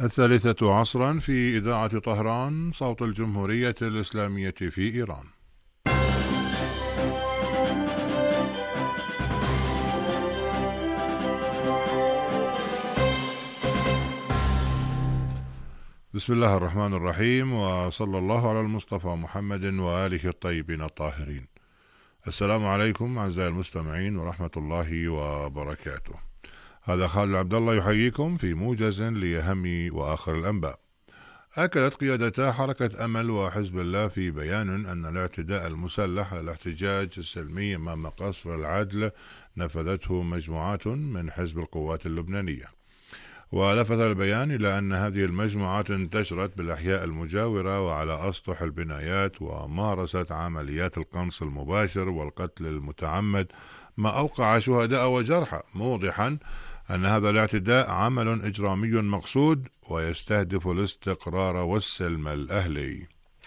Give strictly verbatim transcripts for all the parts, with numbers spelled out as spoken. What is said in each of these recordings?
الثالثة عصرا في إذاعة طهران صوت الجمهورية الإسلامية في إيران. بسم الله الرحمن الرحيم، وصلى الله على المصطفى محمد وآله الطيبين الطاهرين. السلام عليكم أعزائي المستمعين ورحمة الله وبركاته. هذا خالد عبد الله يحييكم في موجز لأهم وآخر الأنباء. أكدت قيادتا حركة أمل وحزب الله في بيان أن الاعتداء المسلح على الاحتجاج السلمي أمام قصر العدل نفذته مجموعات من حزب القوات اللبنانية. ولفت البيان إلى أن هذه المجموعات انتشرت بالأحياء المجاورة وعلى أسطح البنايات، ومارست عمليات القنص المباشر والقتل المتعمد، ما أوقع شهداء وجرحى، موضحا أن هذا الاعتداء عمل إجرامي مقصود ويستهدف الاستقرار والسلم الأهلي.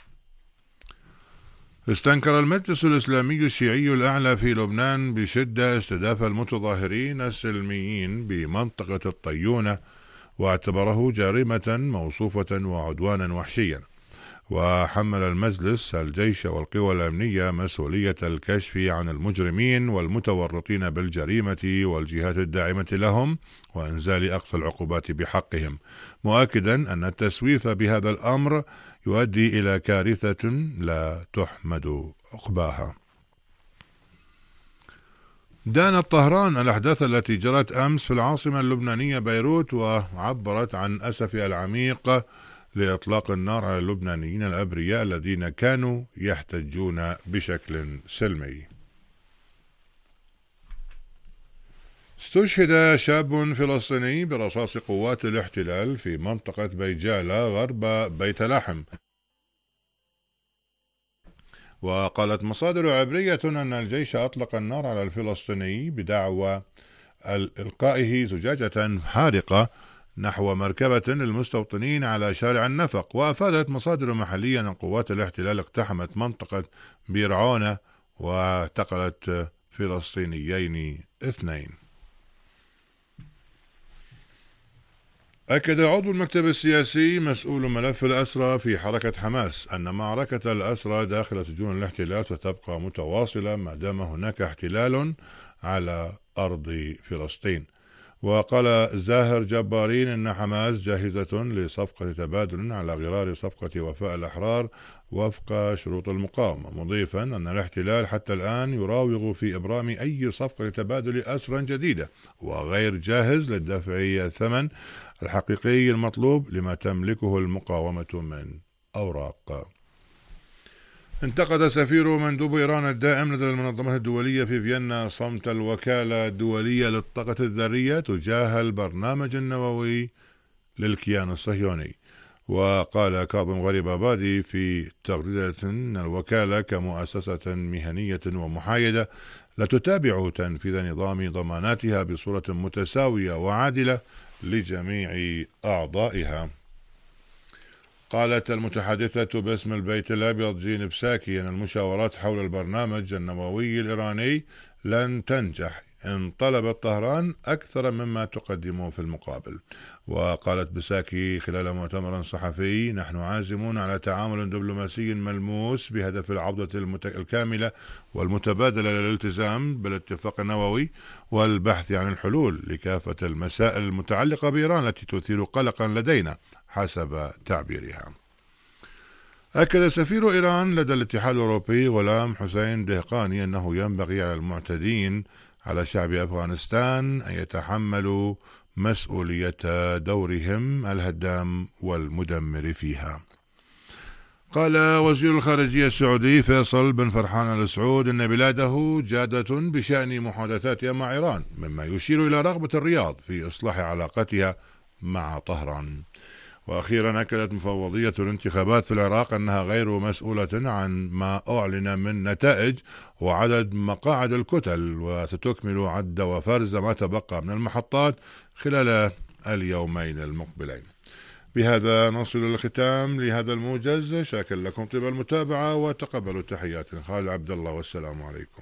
استنكر المجلس الإسلامي الشيعي الأعلى في لبنان بشدة استهداف المتظاهرين السلميين بمنطقة الطيونة، واعتبره جريمة موصوفة وعدوانا وحشيا. وحمل المجلس الجيش والقوى الأمنية مسؤولية الكشف عن المجرمين والمتورطين بالجريمة والجهات الداعمة لهم، وإنزال أقصى العقوبات بحقهم، مؤكدا أن التسويف بهذا الأمر يؤدي إلى كارثة لا تحمد عقباها. دانت طهران الأحداث التي جرت أمس في العاصمة اللبنانية بيروت، وعبرت عن أسفها العميق لإطلاق النار على اللبنانيين الأبرياء الذين كانوا يحتجون بشكل سلمي. استشهد شاب فلسطيني برصاص قوات الاحتلال في منطقة بيجالة غرب بيت لحم. وقالت مصادر عبرية أن الجيش أطلق النار على الفلسطيني بدعوى إلقائه زجاجة حارقة نحو مركبة للمستوطنين على شارع النفق. وأفادت مصادر محلية أن قوات الاحتلال اقتحمت منطقة بيرعونة واعتقلت فلسطينيين اثنين. أكد عضو المكتب السياسي مسؤول ملف الأسرى في حركة حماس أن معركة الأسرى داخل سجون الاحتلال ستبقى متواصلة ما دام هناك احتلال على أرض فلسطين. وقال زاهر جبارين إن حماس جاهزة لصفقة تبادل على غرار صفقة وفاء الأحرار وفق شروط المقاومة، مضيفا أن الاحتلال حتى الآن يراوغ في إبرام أي صفقة تبادل أسرى جديدة، وغير جاهز للدفع الثمن الحقيقي المطلوب لما تملكه المقاومة من أوراق. انتقد سفير مندوب إيران الدائم لدى المنظمة الدولية في فيينا صمت الوكالة الدولية للطاقة الذرية تجاه البرنامج النووي للكيان الصهيوني. وقال كاظم غريبابادي في تغريدة أن الوكالة كمؤسسة مهنية ومحايدة لا تتابع تنفيذ نظام ضماناتها بصورة متساوية وعادلة لجميع أعضائها. قالت المتحدثة باسم البيت الأبيض جين بساكي أن المشاورات حول البرنامج النووي الإيراني لن تنجح إن طلبت طهران أكثر مما تقدمه في المقابل. وقالت بساكي خلال مؤتمر صحفي: نحن عازمون على تعامل دبلوماسي ملموس بهدف العودة الكاملة والمتبادلة للالتزام بالاتفاق النووي والبحث عن الحلول لكافة المسائل المتعلقة بإيران التي تثير قلقا لدينا حسب تعبيرها. أكد سفير إيران لدى الاتحاد الأوروبي غلام حسين دهقاني أنه ينبغي على المعتدين على شعب أفغانستان أن يتحملوا مسؤولية دورهم الهدام والمدمر فيها. قال وزير الخارجية السعودي فيصل بن فرحان آل سعود أن بلاده جادة بشأن محادثاتها مع إيران، مما يشير إلى رغبة الرياض في إصلاح علاقتها مع طهران. وأخيرا أكدت مفوضية الانتخابات في العراق أنها غير مسؤولة عن ما أعلن من نتائج وعدد مقاعد الكتل، وستكمل عد وفرز ما تبقى من المحطات خلال اليومين المقبلين. بهذا نصل الختام لهذا الموجز. شاكر لكم طيب المتابعة وتقبلوا تحيات خالد عبد الله، والسلام عليكم.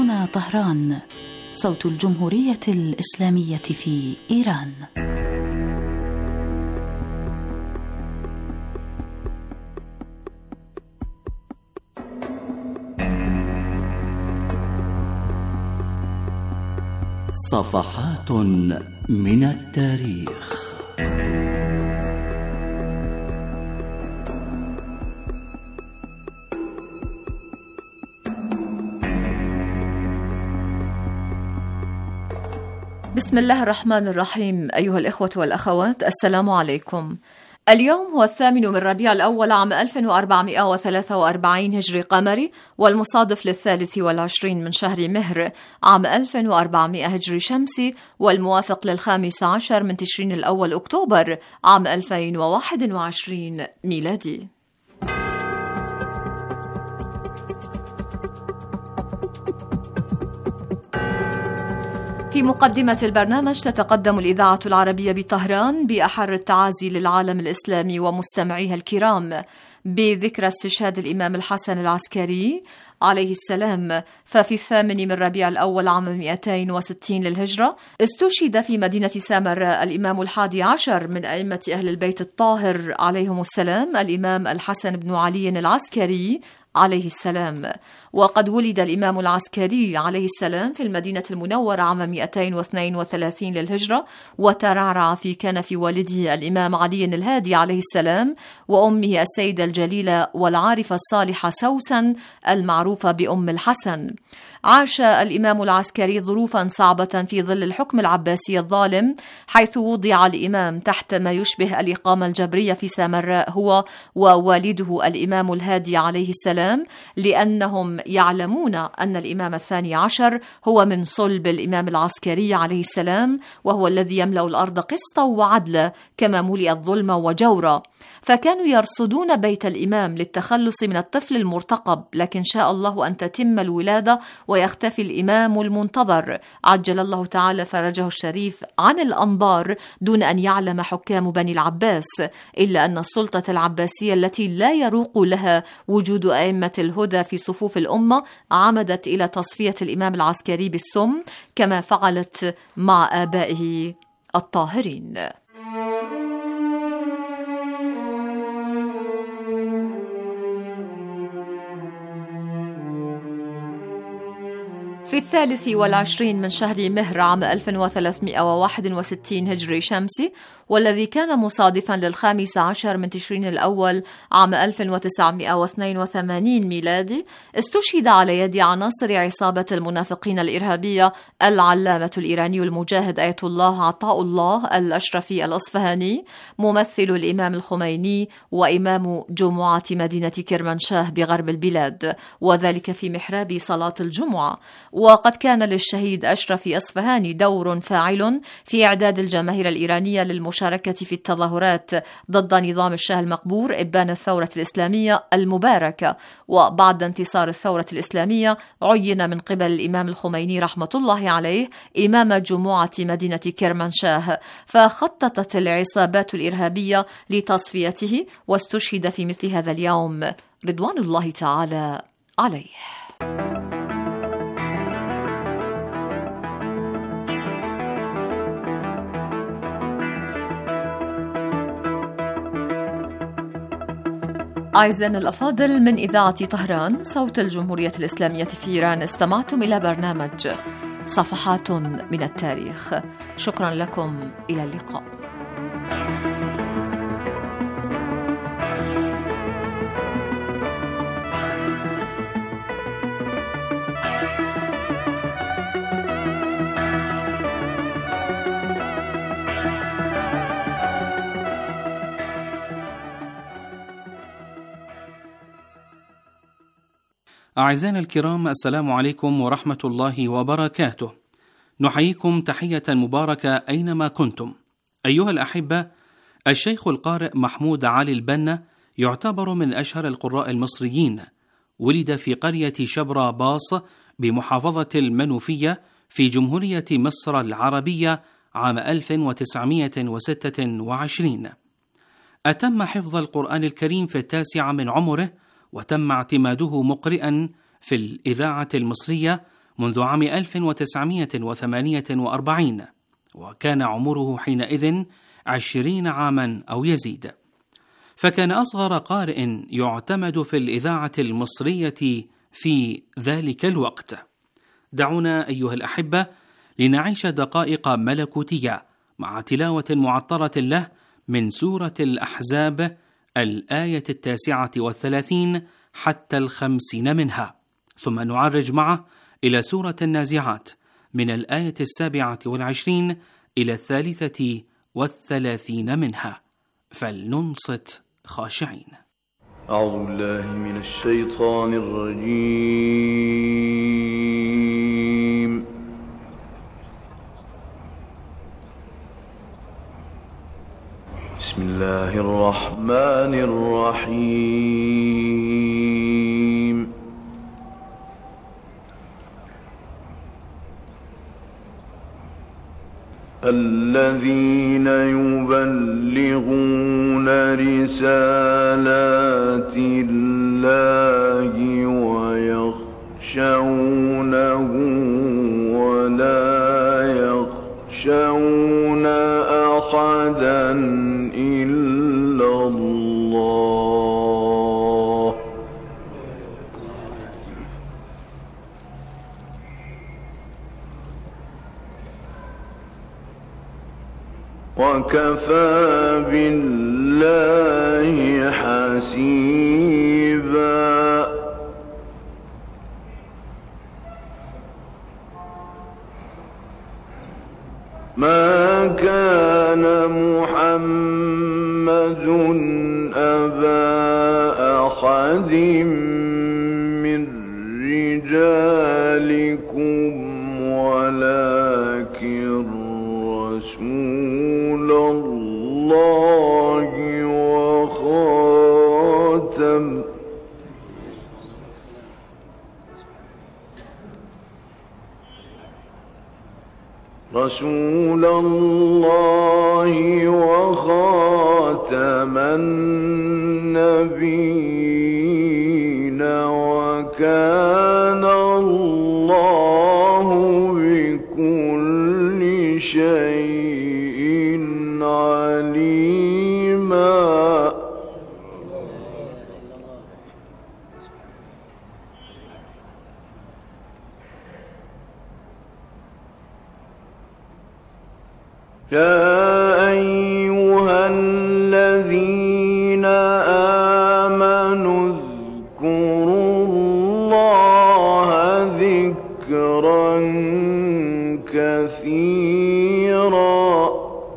هنا طهران، صوت الجمهورية الإسلامية في إيران. صفحات من التاريخ. بسم الله الرحمن الرحيم. أيها الإخوة والأخوات، السلام عليكم. اليوم هو الثامن من ربيع الأول عام ألف وأربعمائة وثلاثة وأربعين هجري قمري، والمصادف للثالث والعشرين من شهر مهر عام ألف وأربعمائة هجري شمسي، والموافق للخامس عشر من تشرين الأول أكتوبر عام ألفين وواحد وعشرين ميلادي. في مقدمة البرنامج تتقدم الإذاعة العربية بطهران بأحر التعازي للعالم الإسلامي ومستمعيها الكرام بذكرى استشهاد الإمام الحسن العسكري عليه السلام. ففي الثامن من ربيع الأول عام مئتين وستين للهجرة استشهد في مدينة سامراء الإمام الحادي عشر من أئمة أهل البيت الطاهر عليهم السلام، الإمام الحسن بن علي العسكري عليه السلام. وقد ولد الإمام العسكري عليه السلام في المدينة المنورة عام مئتين واثنين وثلاثين للهجرة، وترعرع في كنف والده الإمام علي الهادي عليه السلام وأمه السيدة الجليلة والعارفة الصالحة سوسن المعروفة بأم الحسن. عاش الإمام العسكري ظروفا صعبة في ظل الحكم العباسي الظالم، حيث وضع الإمام تحت ما يشبه الإقامة الجبرية في سامراء هو ووالده الإمام الهادي عليه السلام، لأنهم يعلمون أن الإمام الثاني عشر هو من صلب الإمام العسكري عليه السلام، وهو الذي يملأ الأرض قسطا وعدلا كما ملئت ظلما وجورا. فكانوا يرصدون بيت الإمام للتخلص من الطفل المرتقب، لكن شاء الله أن تتم الولادة ويختفي الإمام المنتظر عجل الله تعالى فرجه الشريف عن الأنظار دون أن يعلم حكام بني العباس، إلا أن السلطة العباسية التي لا يروق لها وجود أئمة الهدى في صفوف الأمة عمدت إلى تصفية الإمام العسكري بالسم كما فعلت مع آبائه الطاهرين. في الثالث والعشرين من شهر مهر عام ألف وثلاثمائة وواحد وستين هجري شمسي، والذي كان مصادفا للخامس عشر من تشرين الأول عام ألف وتسعمائة واثنين وثمانين ميلادي، استشهد على يد عناصر عصابة المنافقين الإرهابية العلامة الإيراني المجاهد آية الله عطاء الله الأشرفي الأصفهاني، ممثل الإمام الخميني وإمام جمعة مدينة كرمانشاه بغرب البلاد، وذلك في محراب صلاة الجمعة. وقد كان للشهيد أشرف أصفهاني دور فاعل في إعداد الجماهير الإيرانية للمشاركة في التظاهرات ضد نظام الشاه المقبور إبان الثورة الإسلامية المباركة. وبعد انتصار الثورة الإسلامية عين من قبل الإمام الخميني رحمة الله عليه إمام جمعة مدينة كرمانشاه، فخططت العصابات الإرهابية لتصفيته، واستشهد في مثل هذا اليوم رضوان الله تعالى عليه. أعزائنا الأفاضل، من إذاعة طهران صوت الجمهورية الإسلامية في إيران، استمعتم إلى برنامج صفحات من التاريخ. شكرا لكم، إلى اللقاء. أعزائنا الكرام، السلام عليكم ورحمة الله وبركاته. نحييكم تحية مباركة أينما كنتم. أيها الأحبة، الشيخ القارئ محمود علي البنا يعتبر من أشهر القراء المصريين. ولد في قرية شبرا باص بمحافظة المنوفية في جمهورية مصر العربية عام ألف وتسعمائة وستة وعشرين. أتم حفظ القرآن الكريم في التاسع من عمره، وتم اعتماده مقرئا في الإذاعة المصرية منذ عام ألف وتسعمائة وثمانية وأربعين، وكان عمره حينئذ عشرين عاما أو يزيد، فكان أصغر قارئ يعتمد في الإذاعة المصرية في ذلك الوقت. دعونا أيها الأحبة لنعيش دقائق ملكوتية مع تلاوة معطرة له من سورة الأحزاب، الآية التاسعة والثلاثين حتى الخمسين منها، ثم نعرج معه إلى سورة النازعات من الآية السابعة والعشرين إلى الثالثة والثلاثين منها، فلننصت خاشعين. أعوذ بالله من الشيطان الرجيم. بسم الله الرحمن الرحيم. الذين يبلغون رسالات الله ويخشونه ولا يخشون أحدا إلا الله وكفى بالله حسيبا. ما كان محمد أبا أحد من رجالكم ولكن رسول الله وخاتم رسول الله وخاتم النبيين وكان الله بكل شيء عليما. يا أيها الذين آمنوا اذكروا الله ذكرا كثيرا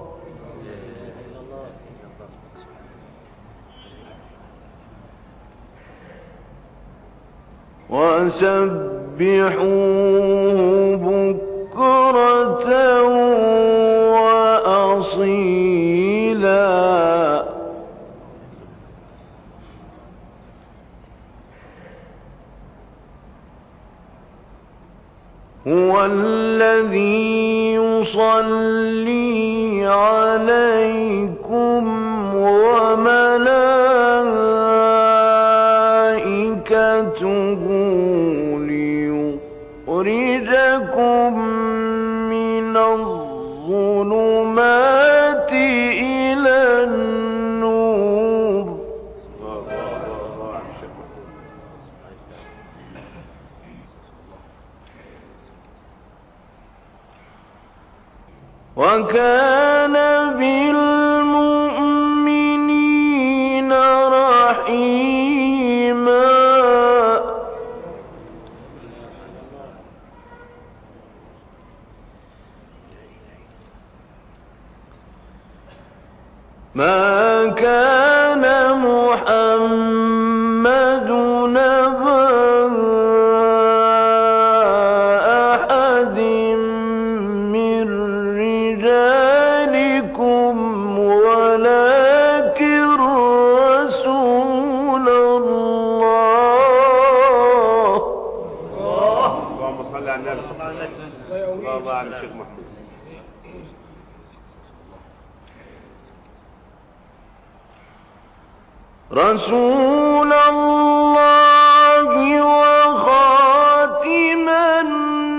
وسبحوه بكرة وأصيلا. هو الذي يصلي عليكم وملائكته ليخرجكم من الظلمات إلى النور. وكان بالمؤمنين رحيما. ما كان محمد نبا أحد من رجالكم ولكن رسول الله. اللهم صل على النبي. الله على الشيخ محمود. رسول الله وخاتم النبيين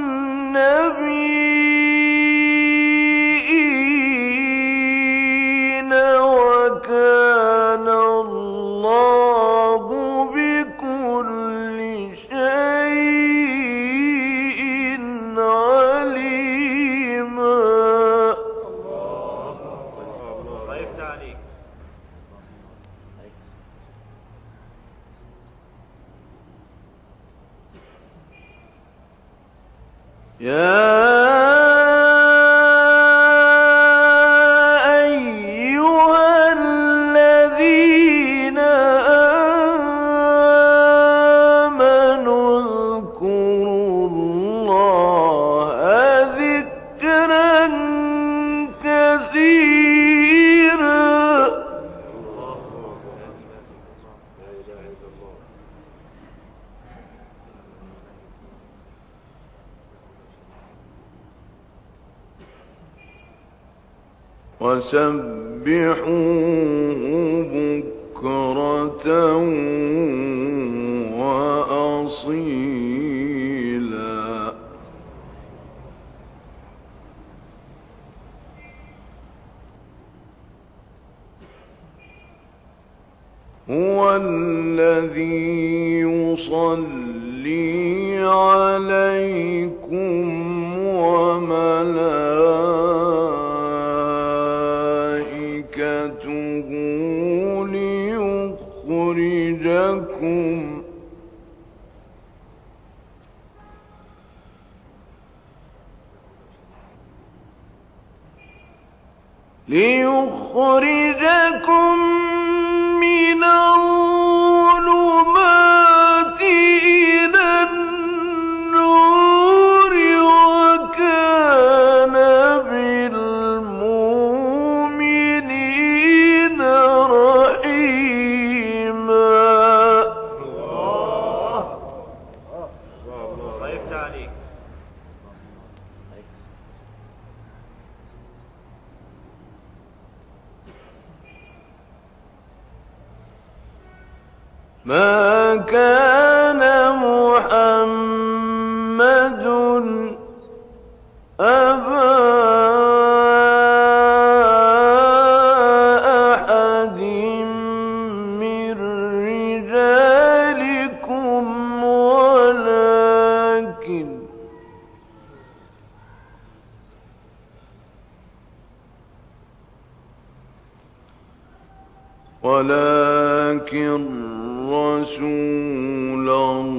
يا وسبحوه بكرة وأصيلا هو الذي يصلي عليكم وملائكته ليخرجكم ليخرجكم من الظلمات إلى النور وكان بالمؤمنين رحيما. الله يفتح عليك. ما كان محمد أبا أحد من رجالكم ولكن ولكن رسول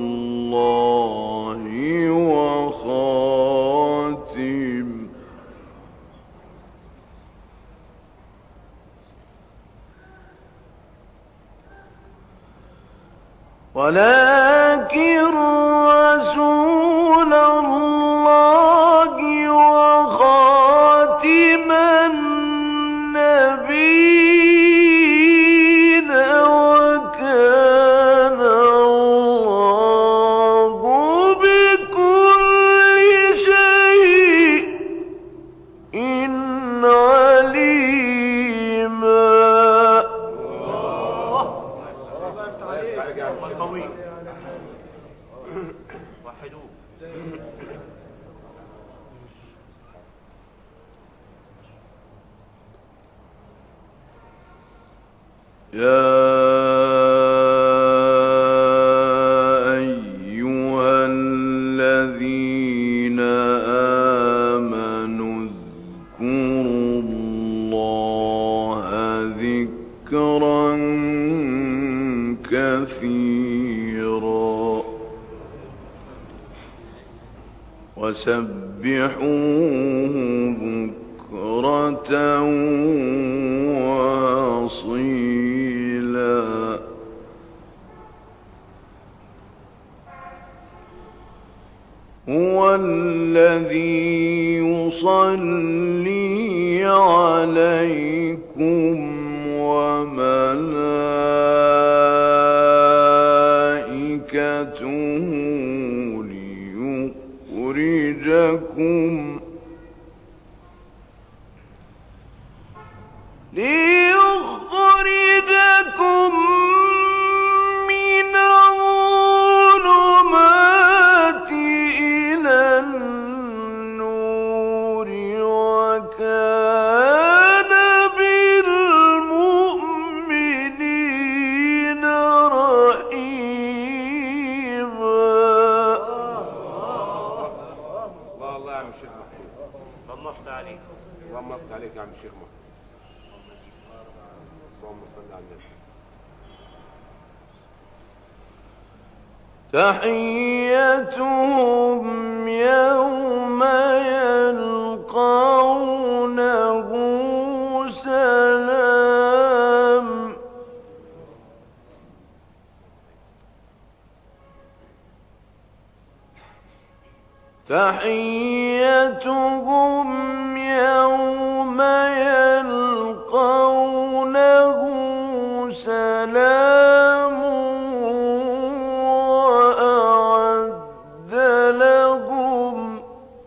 الله وخاتم ولكن رسول الله وخاتم النبيين وكان الله بكل شيء عليما. يا أيها الذين آمنوا اذكروا الله ذكرا كثيرا وسبحوه بكرة وأصيلا. هو الذي يصلي عليكم وملائكته ليخرجكم ليخرجكم من الظلمات إلى النور وكان بالمؤمنين رحيما. الله الله يا عم الشيخ محمود، طمست عليك طمست عليك يا عم الشيخ محمود. اللهم صل على النبي. تحيتهم يوم يلقونه سلام تحيتهم يوم يلقونه سلام وأعد لهم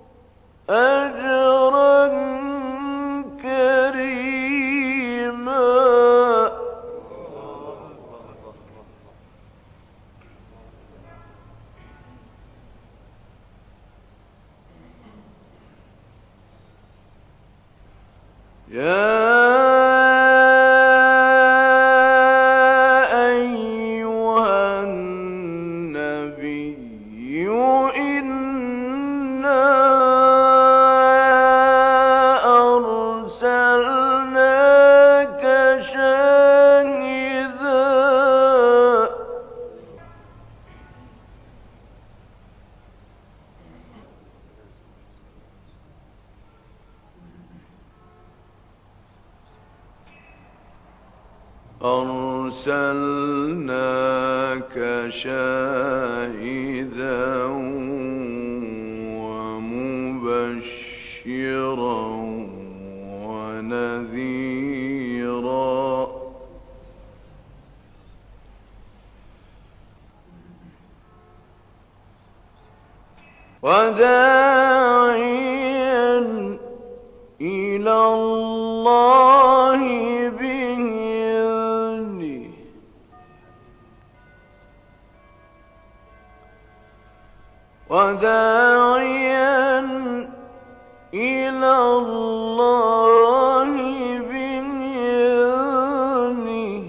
أجرا كريما. يا أيها النبي إنا أرسلناك شاهدا أرسلناك شاهدا ومبشرا ونذيرا وداعيا إلى الله بإذنه وداعيا إلى الله بإذنه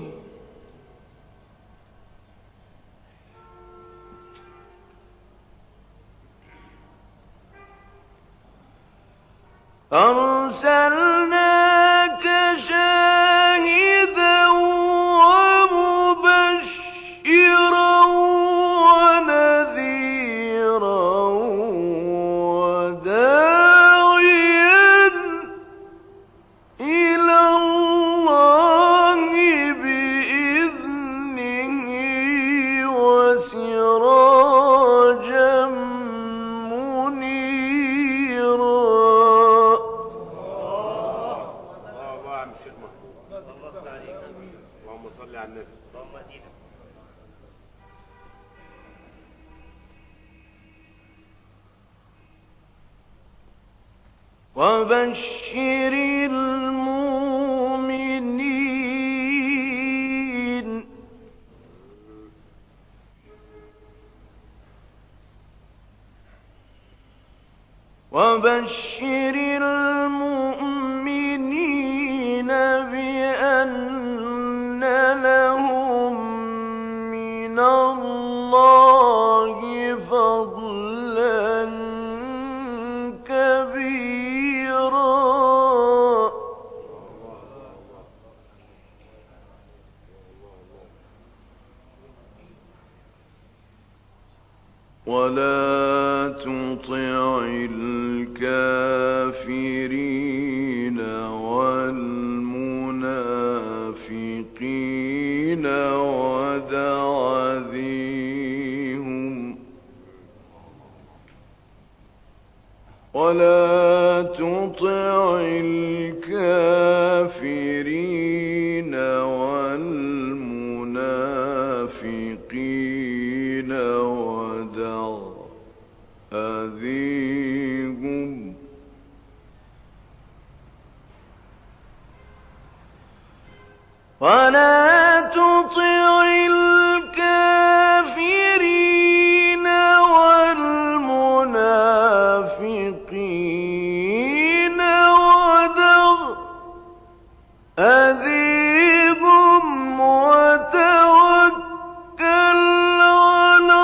أرسلناك شاهدا ومبشرا ونذيرا وداعيا إلى الله بإذنه وسراجا منيرا. اللهم صل على النبي. وبشر المؤمنين وبشر المؤمنين بأن لهم من الله فضلا كبيرا. ولا تطع الكافرين والمنافقين ودع ذيهم ولا تطع الكافرين والمنافقين ودع أذيهم ولا تطع الكافرين والمنافقين ودع أذيهم وتوكل على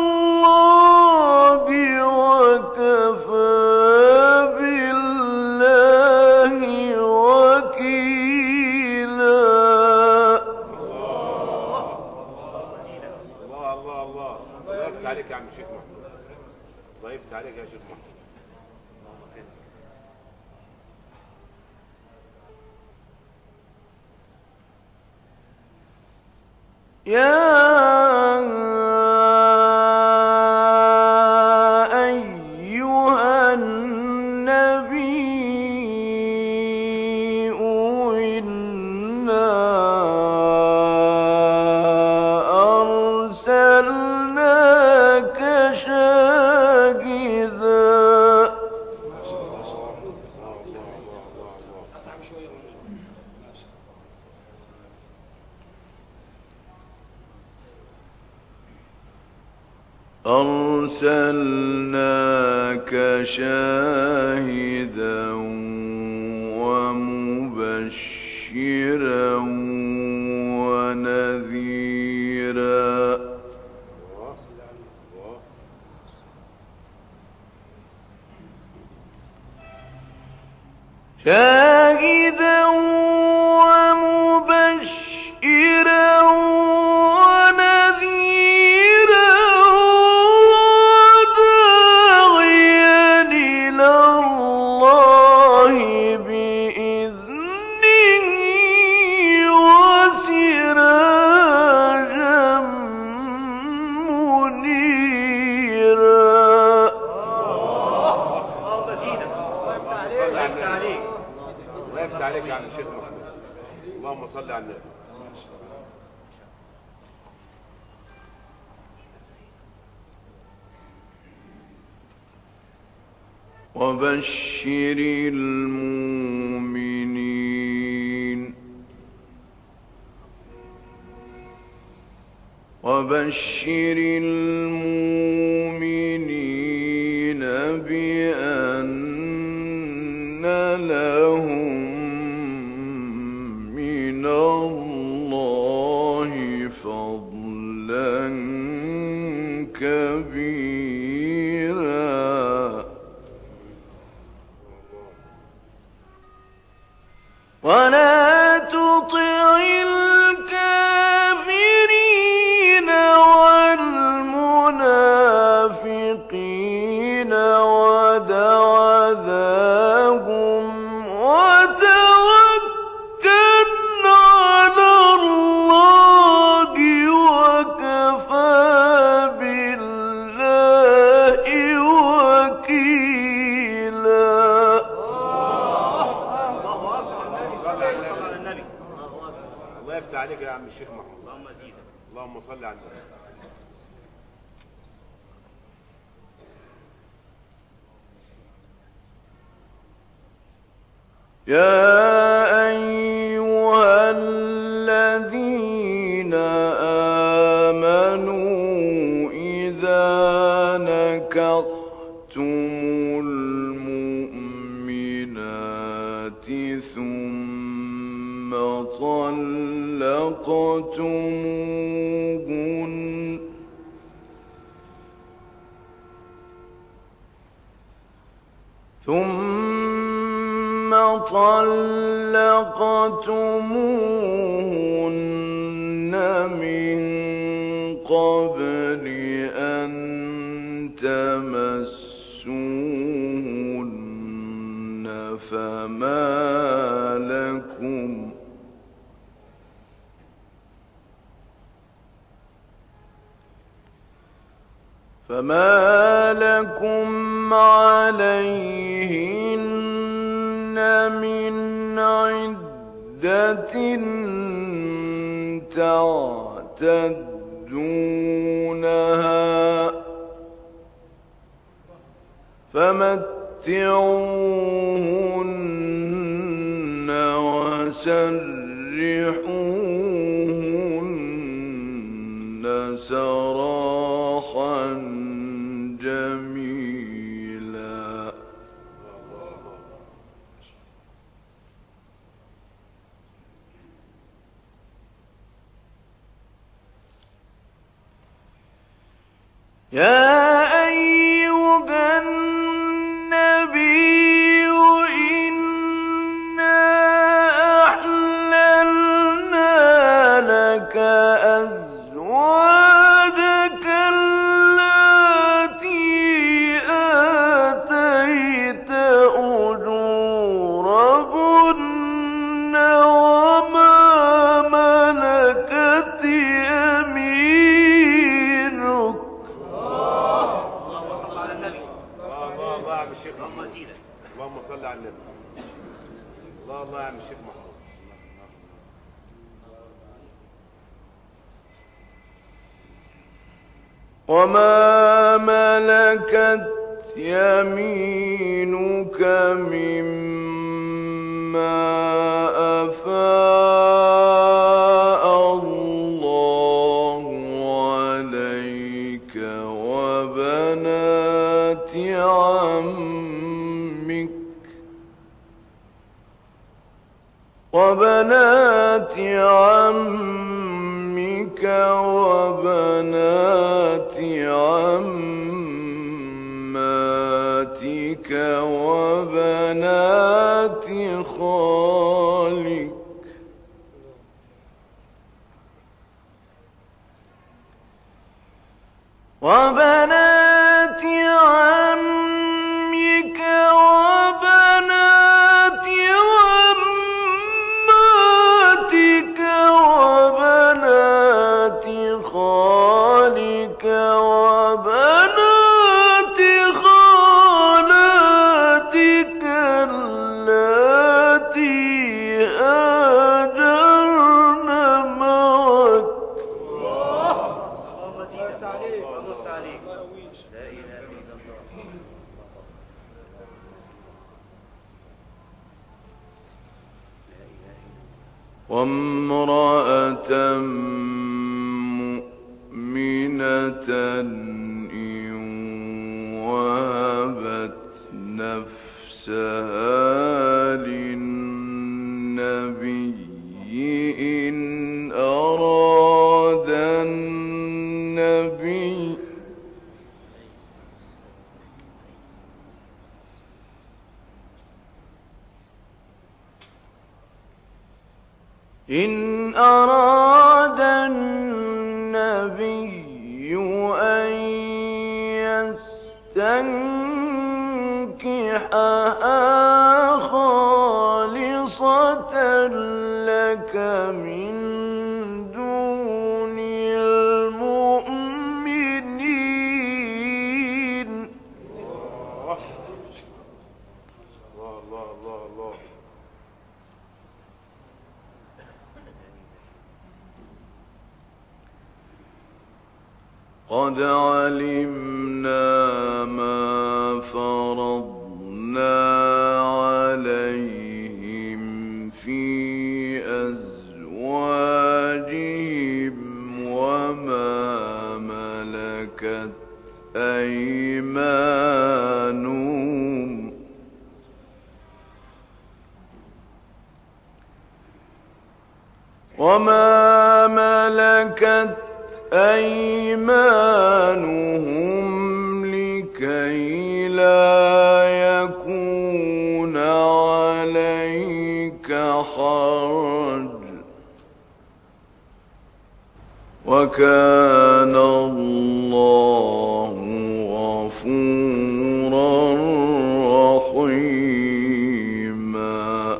الله وكفى بالله وكيلا. الله الله الله الله يفتح عليك يا عم الشيخ محمود. الله يفتح عليك يا شيخ محمود. يا أرسلناك شاهدا ومبشرا ونذيرا شاهدا ومبشرا عليك عن الشيخ محمود. اللهم صل على النبي. وبشر المؤمنين وبشر المؤمنين بأن لهم من الله فضلا كبيرا ولا تطع الكافرين والمنافقين ودع ذاهم وتوكل على الله وكفى بالله وكيلا. الله يفتح عليك يا عم الشيخ محمود. اللهم زيدك. اللهم صل على النبي. يا أيها الذين آمنوا إذا نكحتم المؤمنات ثم طلقتموهن ثم طلقتموهن من قبل أن تمسوهن فما لكم فما لكم عليهن من عدة تعتدونها فمتعوهن وسرحوهن سراحا جميلا. يا أيها النبي إنا أحللنا لك أزواجك التي آتيت أجورهن وما ملكت يمينك صل على النبي. الله الله يا عم الشيخ محمود. وما ملكت يمينك مما أفاء الله عليك وبنات عمك وبنات عمك وبنات عماتك وبنات خالك وبنات عمك وبنات عماتك وبنات خالك وبنات خالاتك اللاتي هاجرن معك. وامرأة مؤمنة إن وهبت نفسها للنبي إن أراد النبي إن أراد النبي أن يستنكحها خالصة لك من دون المؤمنين. الله الله الله الله. قد علمنا ما فرضنا عليهم في أزواجهم وما ملكت أيمانهم وما ملكت أيمانهم لكي لا يكون عليك حرج وكان الله غفورا رحيما.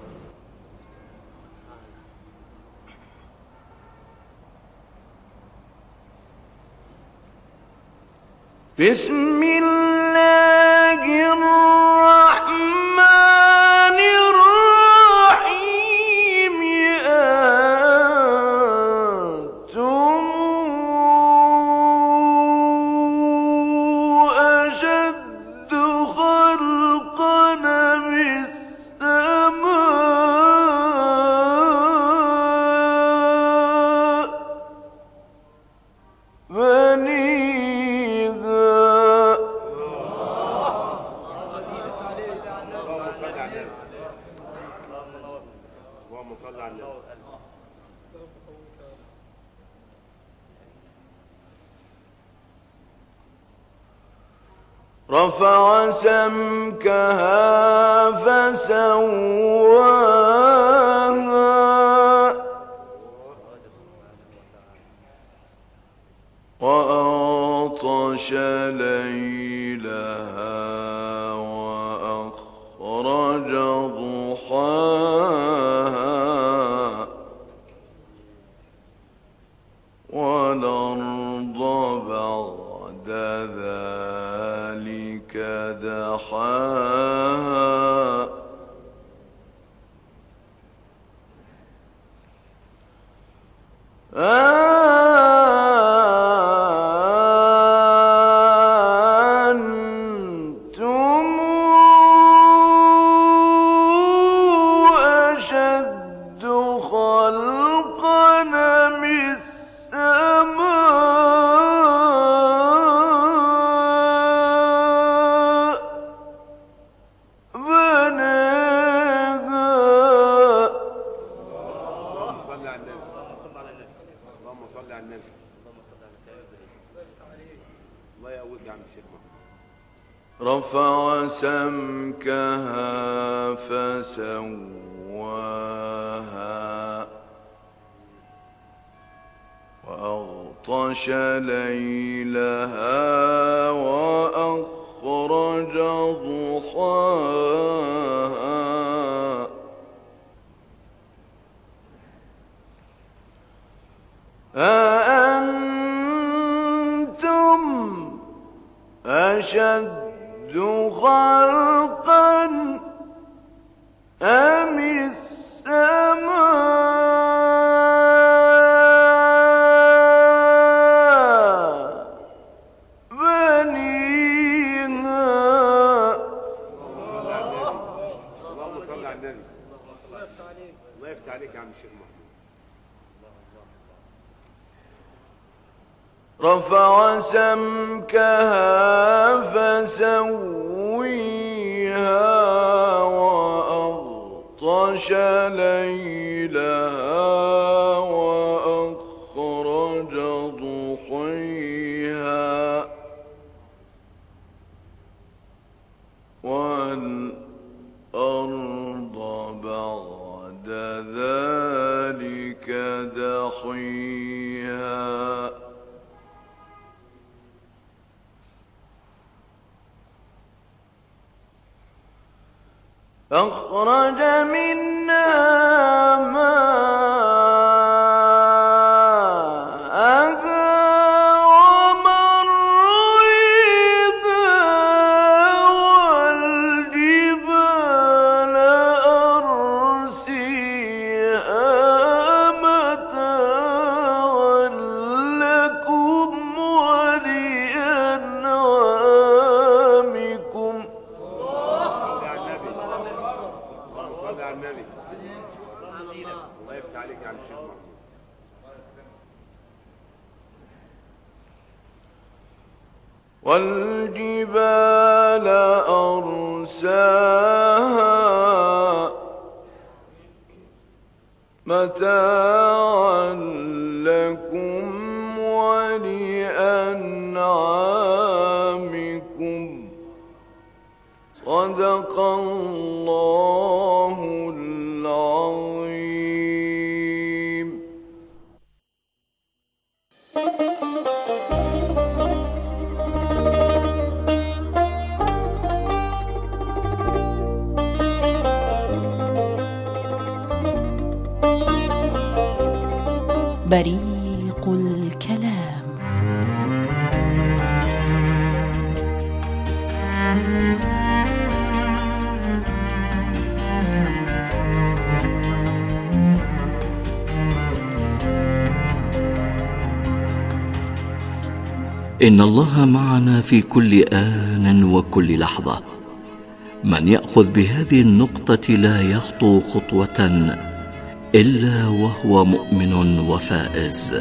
بسم الله الرحمن الرحيم. أنتم أشد خلقا أم السماء بنيها. اللهم صل على النبي. رفع سمكها فسواها وأغطش ليلها وأخرج ضحاها والأرض بعد ذلك دحاها رفع سمكها فسواها وأغطش ليلها وأخرج ضحاها أأنتم أشد خلقا أم السماء بنيها. اللهم صل على النبي. الله يفتح عليك يا عم الشيخ محمود. رفع سمكها فسويها وأغطش ليلها وأخرج ضحيها والأرض بعد ذلك دحيها. أخرج منها ماءها ومرعاها والجبال أرسيها متاعا لكم ولأنعامكم. النبي الله يفتح عليك يا عم الشيخ محمود. والجبال أرساها متاعا لكم ولأنعامكم. صدق الله العظيم. بريق الكلام. إن الله معنا في كل آن وكل لحظة. من يأخذ بهذه النقطة لا يخطو خطوة إلا وهو مؤمن وفائز.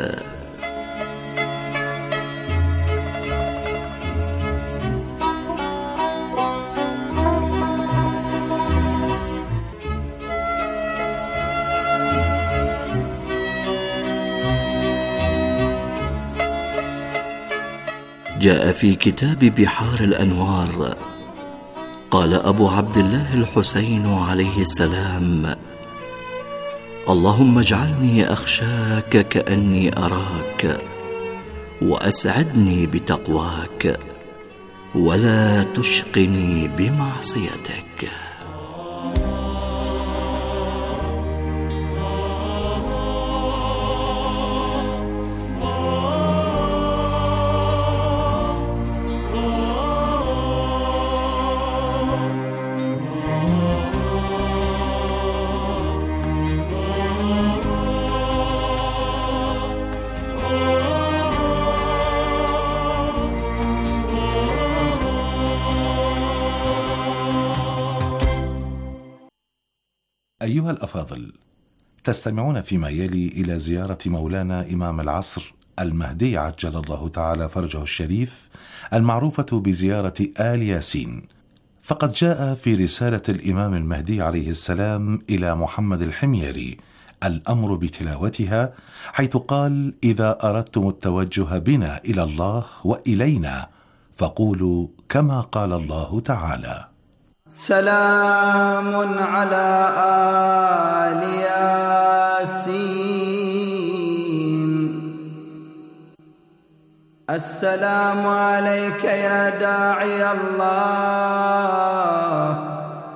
جاء في كتاب بحار الأنوار قال أبو عبد الله الحسين عليه السلام: اللهم اجعلني أخشاك كأني أراك، وأسعدني بتقواك، ولا تشقني بمعصيتك. أيها الأفاضل، تستمعون فيما يلي إلى زيارة مولانا إمام العصر المهدي عجل الله تعالى فرجه الشريف، المعروفة بزيارة آل ياسين. فقد جاء في رسالة الإمام المهدي عليه السلام إلى محمد الحميري الأمر بتلاوتها، حيث قال: إذا أردتم التوجه بنا إلى الله وإلينا فقولوا كما قال الله تعالى: سلام على آل ياسين. السلام عليك يا داعي الله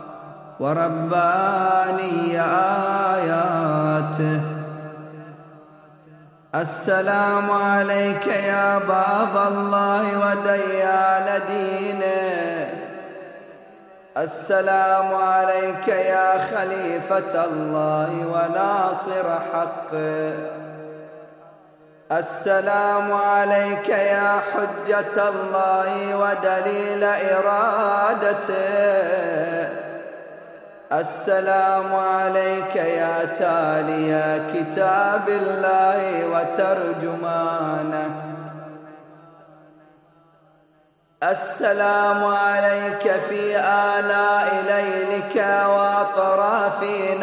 ورباني آياته. السلام عليك يا باب الله وديان دينه. السلام عليك يا خليفة الله وناصر حقه. السلام عليك يا حجة الله ودليل إرادته. السلام عليك يا تالي كتاب الله وترجمانه. السلام عليك في آناء ليلك وأطراف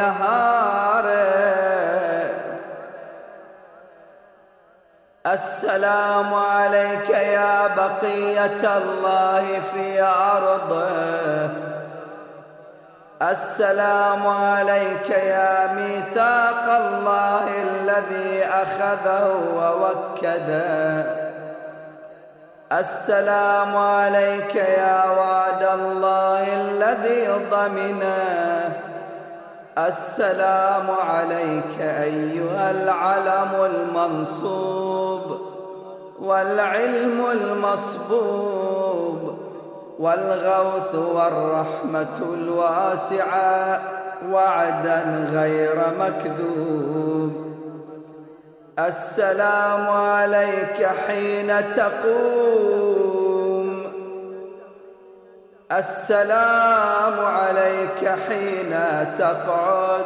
نهارك. السلام عليك يا بقية الله في أرضه. السلام عليك يا ميثاق الله الذي أخذه ووكده. السلام عليك يا وعد الله الذي ضمنه. السلام عليك أيها العلم المنصوب والعلم المصبوب والغوث والرحمة الواسعة وعدا غير مكذوب. السلام عليك حين تقوم. السلام عليك حين تقعد.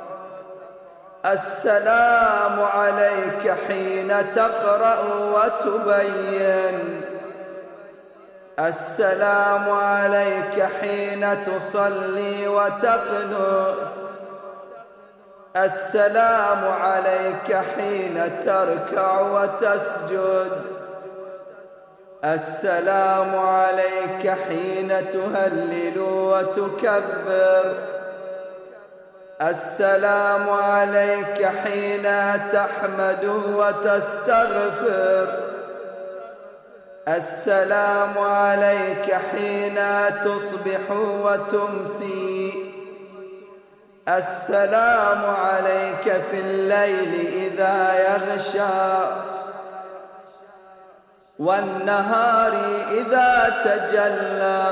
السلام عليك حين تقرأ وتبين. السلام عليك حين تصلي وتقنت. السلام عليك حين تركع وتسجد. السلام عليك حين تهلل وتكبر. السلام عليك حين تحمد وتستغفر. السلام عليك حين تصبح وتمسي. السلام عليك في الليل إذا يغشى والنهار إذا تجلى.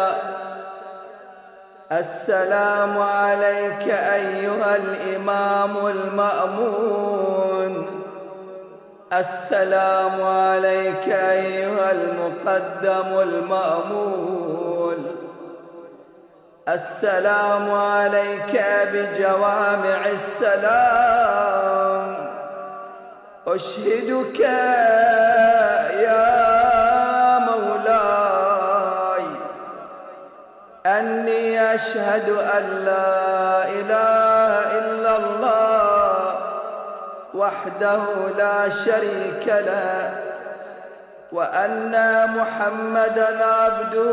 السلام عليك أيها الإمام المأمون. السلام عليك أيها المقدم المأمول. السلام عليك بجوامع السلام. أشهدك يا مولاي أني أشهد أن لا إله إلا الله وحده لا شريك له، وأن محمدًا عبده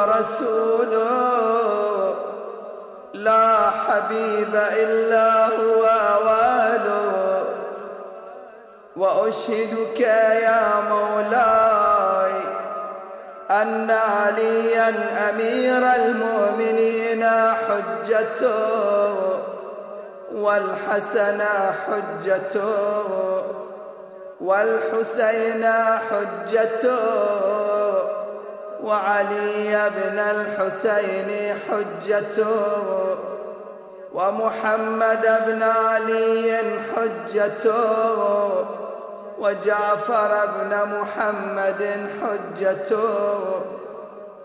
ورسوله لا حبيب إلا هو واله. وأشهدك يا مولاي أن عليا أمير المؤمنين حجته، والحسن حجته، والحسين حجته، وعلي بن الحسين حجته، ومحمد بن علي حجته، وجعفر بن محمد حجته،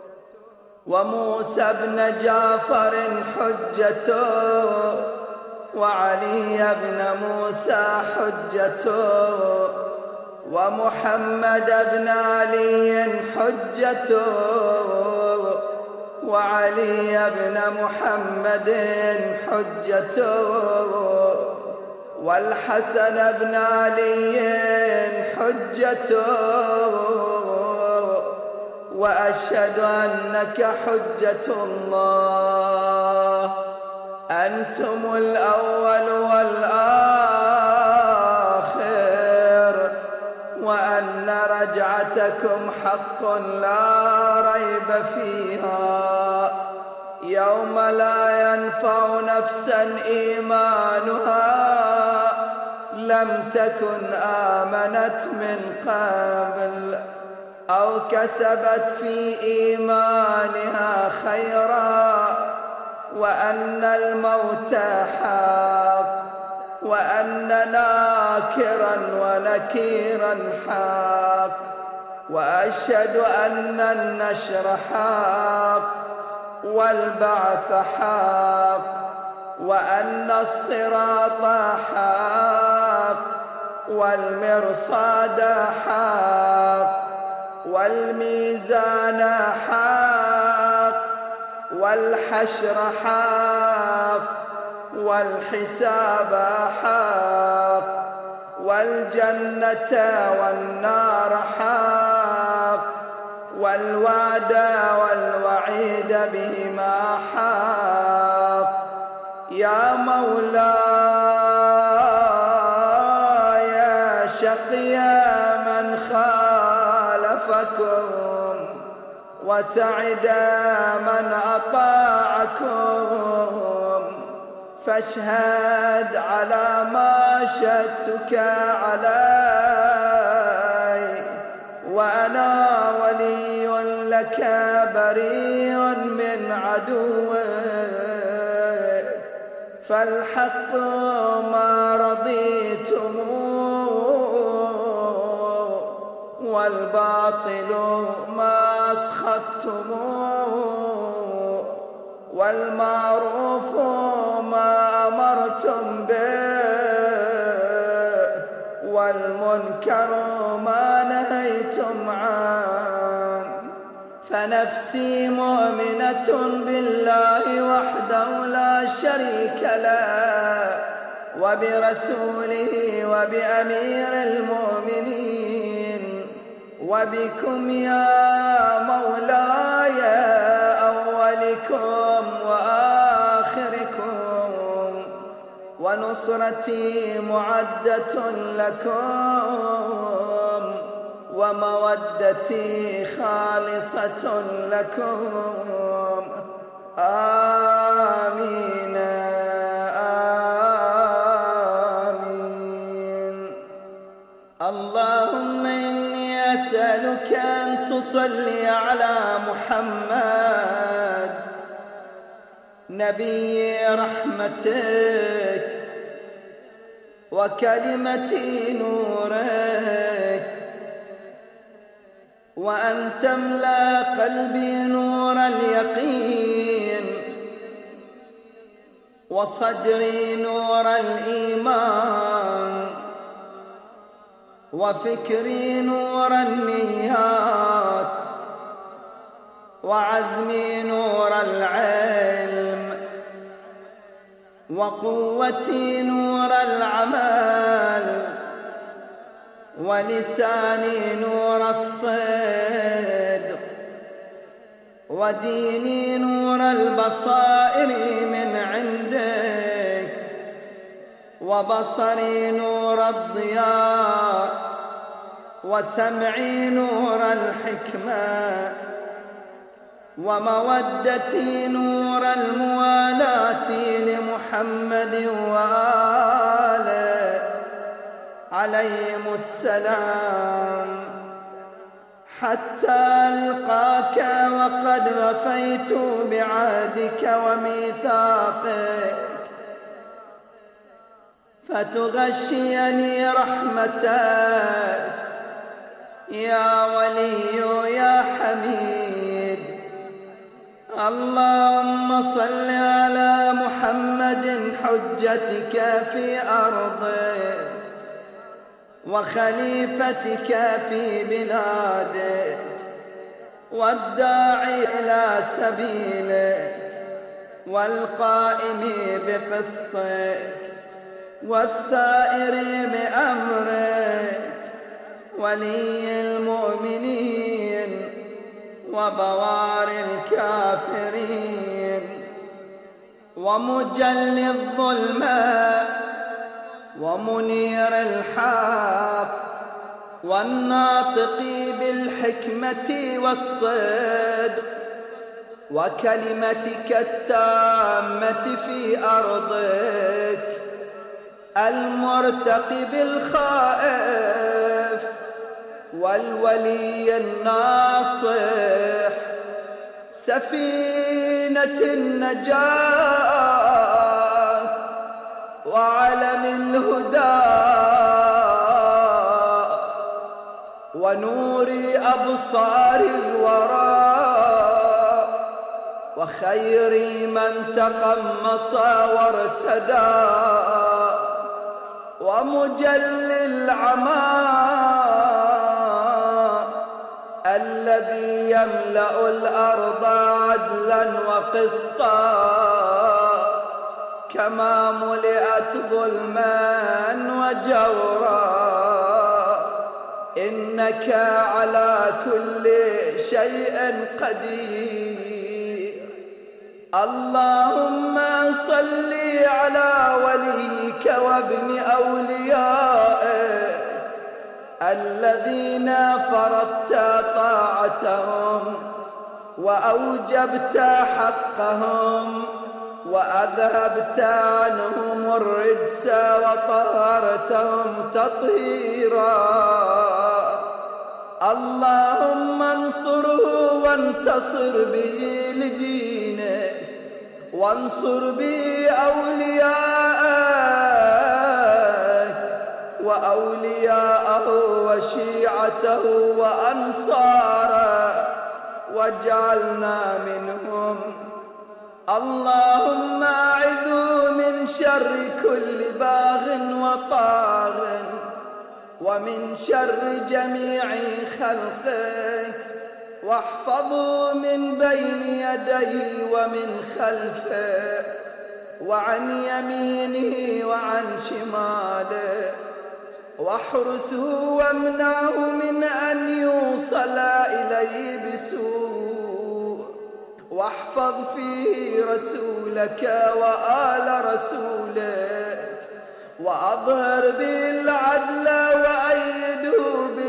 وموسى بن جعفر حجته، وعلي بن موسى حجته ومحمد بن علي حجته وعلي بن محمد حجته والحسن بن علي حجته وأشهد أنك حجة الله أنتم الأول والآخر وأن رجعتكم حق لا ريب فيها يوم لا ينفع نفسا إيمانها لم تكن آمنت من قبل أو كسبت في إيمانها خيرا وأن الموت حق وأن ناكرا ونكيرا حق وأشهد أن النشر حق والبعث حق وأن الصراط حق والمرصاد حق والميزان حق والحشر حق والحساب حق والجنة والنار حق والوعد والوعيد بهما حق يا مولاي شقيا من خالفكم وسعد من أطاعكم فاشهد على ما شهدتك علي وأنا ولي لك بريء من عدوك فالحق ما رضيتم والباطل ما أسخطتم والمعروف ما أمرتم به والمنكر ما نهيتم عنه فنفسي مؤمنة بالله وحده لا شريك له وبرسوله وبأمير المؤمنين وبكم يا مولاي أولكم وآخركم ونصرتي معدة لكم ومودتي خالصة لكم آمين آمين اللهم إني أسألك أن تصلي على محمد نبي رحمتك وكلمة نورك وأن تملأ قلبي نور اليقين وصدري نور الإيمان وفكري نور النيات وعزمي نور العلم وقوتي نور العمل ولساني نور الصدق وديني نور البصائر من عندك وبصري نور الضياء وسمعي نور الحكمة ومودتي نور الموالاة لمحمد وآله عليهم السلام حتى ألقاك وقد وفيت بعهدك وميثاقك فتغشيني رحمتك يا ولي يا حميد اللهم صل على محمد حجتك في أرضك وخليفتك في بلادك والداعي إلى سبيلك والقائم بقسطك والثائر بأمرك ولي المؤمنين وبوار الكافرين ومجلي الظلمات ومنير الحق والناطق بالحكمة والصدق وكلمتك التامة في أرضك المرتقب الخائف والولي الناصح سفينة النجاة وعلم الهدى ونور أبصار الورى وخير من تقمص وارتدى ومجل العمى الذي يملأ الأرض عدلا وقسطا كما ملئت ظلما وجورا إنك على كل شيء قدير. اللهم صل على وليك وابن أوليائك الذين فرضت طاعتهم وأوجبت حقهم وأذهبت عنهم الرجس وطهرتهم تطهيرا. اللهم انصره وانتصر به لدينك وانصر به أولياءك وأولياءه وشيعته وأنصاره واجعلنا منهم. اللهم أعذه من شر كل باغ وطاغ ومن شر جميع خلقك واحفظه من بين يديه ومن خلفه وعن يمينه وعن شماله واحرسه وامنعه من أن يوصل إليه بسوء واحفظ فيه رسولك وآل رسولك وأظهر به العدل وأيده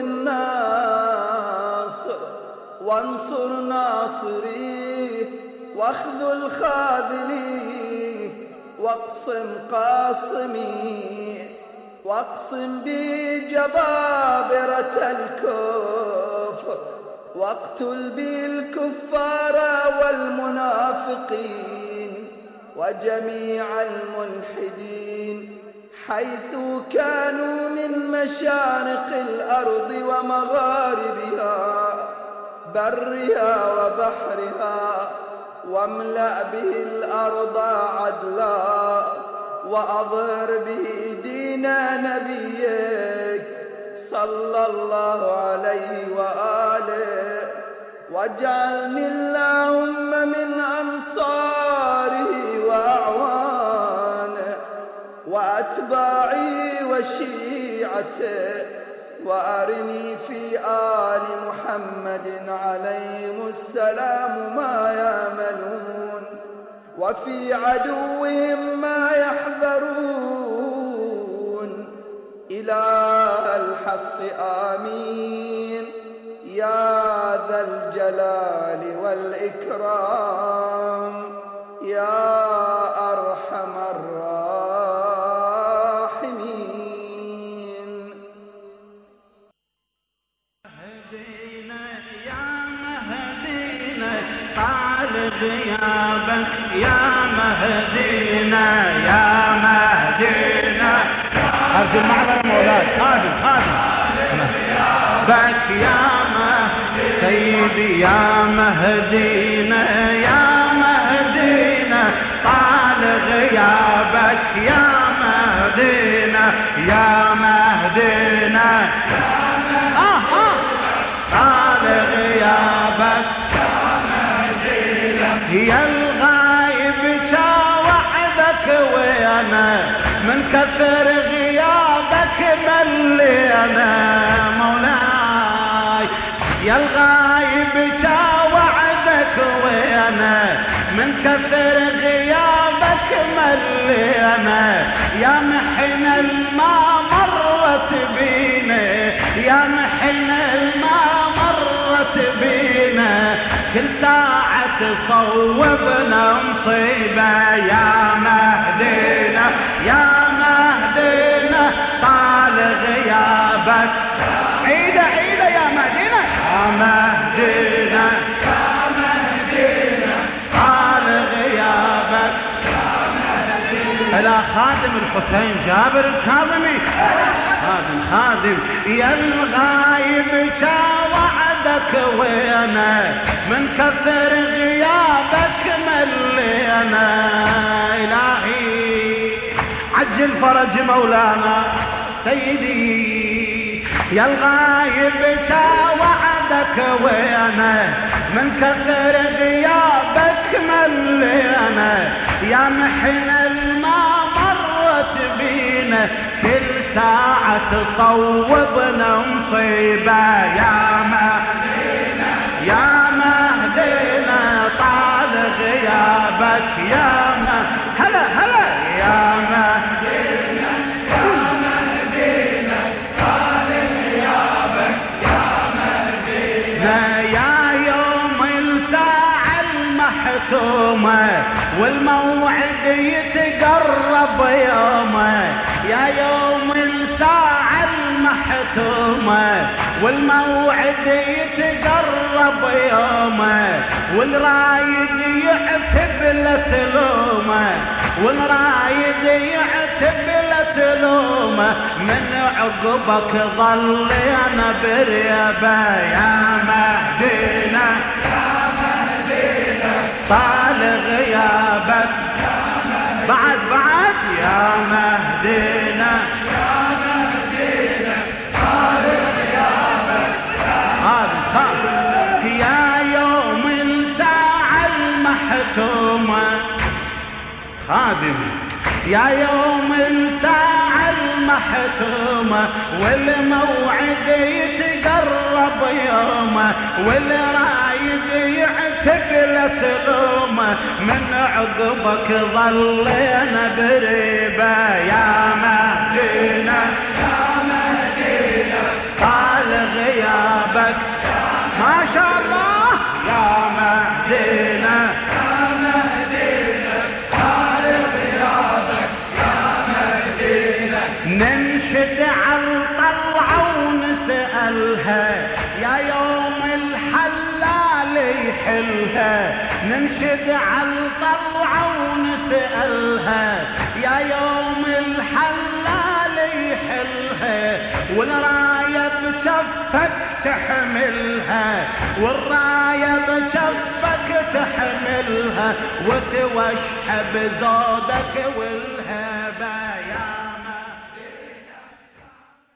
بالناصر وانصر ناصريه واخذل خاذليه واقسم قاصميه واقسم به جبابرة الكفر واقتل به الكفار والمنافقين وجميع الملحدين حيث كانوا من مشارق الأرض ومغاربها برها وبحرها واملأ به الأرض عدلا وأظهر به دين نبيك صلى الله عليه وآله واجعلني اللهم من أنصاره وأعوانه وأتباعي وشيعته وأرني في آل محمد عليهم السلام ما يأملون وفي عدوهم ما يحذرون. إله الحق آمين يا ذا الجلال والإكرام يا أرحم الراحمين. مهدينا يا مهدينا طال غيابك يا مهدينا يا مهدينا هذه المحضرة مولاي خادم خادم بك يا مهدي سيدي يا مهدينا يا يا مهدينا آه آه طال غيابك يا الغايب جا وحدك ويانا من كثر غيابك ملينا مولاي يا الغايب جا وعدك ويانا من كثر غيابك ملينا يا محن الماء مرت بينا يا محن الماء مرت بينا كل ساعة تصوبنا مصيبة يا مهدينا يا مهدينا طال غيابك عيدة عيدة يا مهدينا يا مهدينا يا مهدينا طال غيابك يا مهدينا إلى خادم الحسين جابر الكاظمي خادم خادم يا الغايب جا وعدك ويانا من كثر غيابك ملينا إلهي عجل فرج مولانا سيدي يا الغايب جا وعدك ويانا من كثر غيابك ملينا يا محن الماء مرت بينا كل ساعة تصوبنا مصيبة يا مهدينا يا مهدينا طال غيابك يا مهدينا هلا هلا يا مهدينا يا مهدينا طال غيابك يا مهدينا يا يوم الساعة المحتومة والموعد يتقرب يومه يا يوم الساعة المحتومة والموعد يتقرب يومه والرايد يعتب لتلومه والرايد يعتب لتلومه من عقبك ظل انا بريبه يا مهدينا يا مهدينا طال غيابك بعد بعد يا مهدينا يا مهدينا طال غيابك هذا يا يوم الساعة المحتومة خادم يا يوم الساعة المحتومة والموعد يتقرب يومه والرايد يعتب لتلومه من عقبك ظلينا بريبة يا مهدينا يا مهدينا طال غيابك ما شاء الله يا مهدينا يا مهدينا طال غيابك يا مهدينا ننشد على الطلعة ونسألها يا يوم الحلال يحلها ننشد على الطلعة ونسألها يا يوم الحلال يحلها والراية بشفك تحملها والراية بشفك تحملها وتوشح بزودك والها